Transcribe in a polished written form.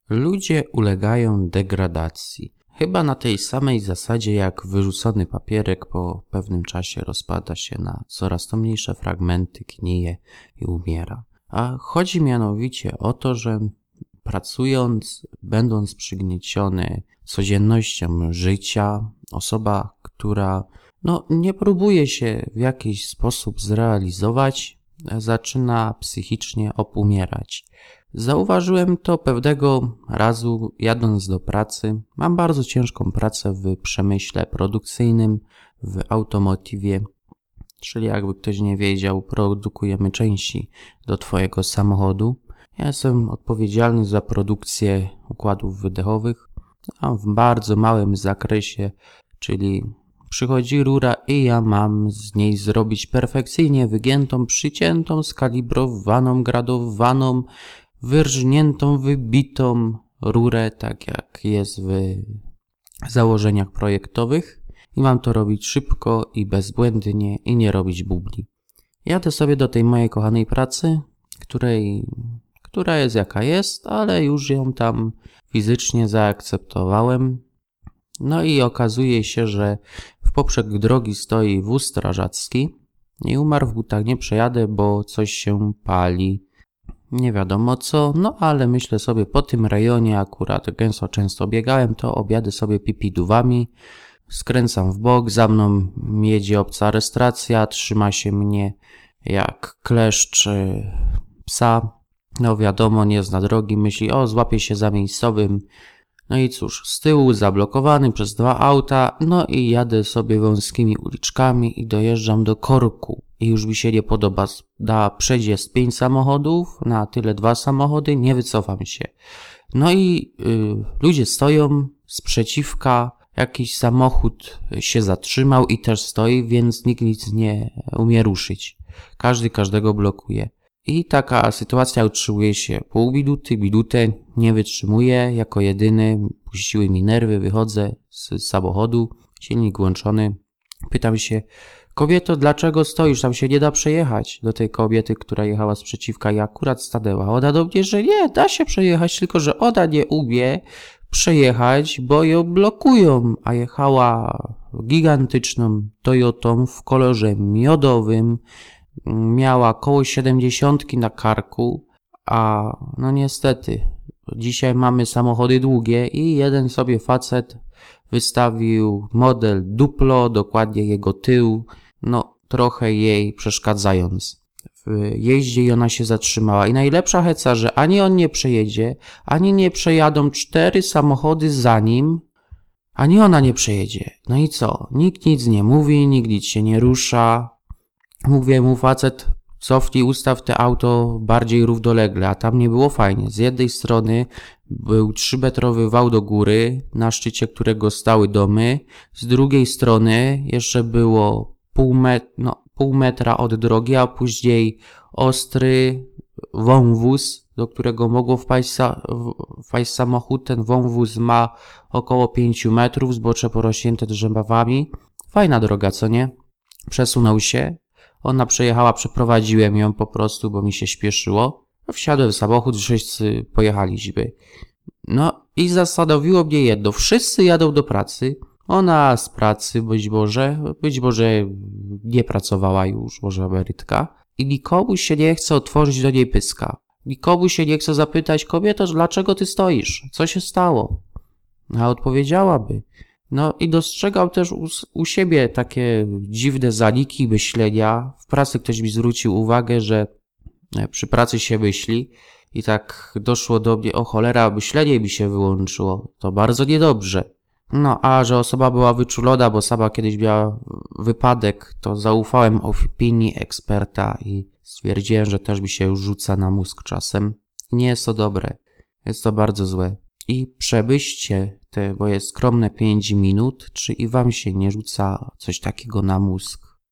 Ludzie ulegają degradacji. Chyba na tej samej zasadzie jak wyrzucony papierek po pewnym czasie rozpada się na coraz to mniejsze fragmenty, gnije i umiera. A chodzi mianowicie o to, że pracując, będąc przygnieciony codziennością życia, osoba, która nie próbuje się w jakiś sposób zrealizować, zaczyna psychicznie obumierać. Zauważyłem to pewnego razu jadąc do pracy. Mam bardzo ciężką pracę w przemyśle produkcyjnym, w automotywie, czyli jakby ktoś nie wiedział, produkujemy części do twojego samochodu. Ja jestem odpowiedzialny za produkcję układów wydechowych, a w bardzo małym zakresie, czyli przychodzi rura i ja mam z niej zrobić perfekcyjnie wygiętą, przyciętą, skalibrowaną, gradowaną, wyrżniętą, wybitą rurę, tak jak jest w założeniach projektowych, i mam to robić szybko i bezbłędnie i nie robić bubli. Jadę sobie do tej mojej kochanej pracy, która jest jaka jest, ale już ją tam fizycznie zaakceptowałem. No i okazuje się, że w poprzek drogi stoi wóz strażacki i umarł w butach nie przejadę, bo coś się pali. Nie wiadomo co, ale myślę sobie, po tym rejonie akurat często biegałem, to objadę sobie pipiduwami, skręcam w bok, za mną jedzie obca rejestracja, trzyma się mnie jak kleszcz psa, wiadomo, nie zna drogi, myśli, złapie się za miejscowym. No i cóż, z tyłu zablokowany przez 2 auta, i jadę sobie wąskimi uliczkami i dojeżdżam do korku. I już mi się nie podoba, da przejazd 5 samochodów, na tyle 2 samochody, nie wycofam się. Ludzie stoją sprzeciwka, jakiś samochód się zatrzymał i też stoi, więc nikt nic nie umie ruszyć. Każdy każdego blokuje. I taka sytuacja utrzymuje się pół minutę, nie wytrzymuję, jako jedyny, puściły mi nerwy, wychodzę z samochodu, silnik włączony, pytam się, kobieto, dlaczego stoisz, tam się nie da przejechać, do tej kobiety, która jechała sprzeciwka i akurat stanęła. Ona do mnie, że nie, da się przejechać, tylko że ona nie umie przejechać, bo ją blokują, a jechała gigantyczną Toyotą w kolorze miodowym, miała koło 70 na karku, a niestety dzisiaj mamy samochody długie i jeden sobie facet wystawił model Duplo, dokładnie jego tył, trochę jej przeszkadzając w jeździe, i ona się zatrzymała. I najlepsza heca, że ani on nie przejedzie, ani nie przejadą 4 samochody za nim, ani ona nie przejedzie. No i co? Nikt nic nie mówi, nikt nic się nie rusza. Mówię mu, facet, cofnij, ustaw te auto bardziej równolegle, a tam nie było fajnie. Z jednej strony był 3-metrowy wał do góry, na szczycie którego stały domy. Z drugiej strony jeszcze było pół metra od drogi, a później ostry wąwóz, do którego mogło wpaść samochód. Ten wąwóz ma około 5 metrów, zbocze porośnięte drzewami. Fajna droga, co nie? Przesunął się. Ona przejechała, przeprowadziłem ją po prostu, bo mi się śpieszyło. Wsiadłem w samochód, wszyscy pojechaliśmy. I zastanowiło mnie jedno. Wszyscy jadą do pracy. Ona z pracy, być może nie pracowała już, może emerytka. I nikomu się nie chce otworzyć do niej pyska. Nikomu się nie chce zapytać, kobieto, dlaczego ty stoisz? Co się stało? A odpowiedziałaby. I dostrzegał też u siebie takie dziwne zaniki myślenia. W pracy ktoś mi zwrócił uwagę, że przy pracy się myśli i tak doszło do mnie, o cholera, myślenie mi się wyłączyło. To bardzo niedobrze. A że osoba była wyczulona, bo sama kiedyś miała wypadek, to zaufałem opinii eksperta i stwierdziłem, że też mi się już rzuca na mózg czasem. Nie jest to dobre. Jest to bardzo złe. I przemyślcie te moje skromne 5 minut, czy i wam się nie rzuca coś takiego na mózg.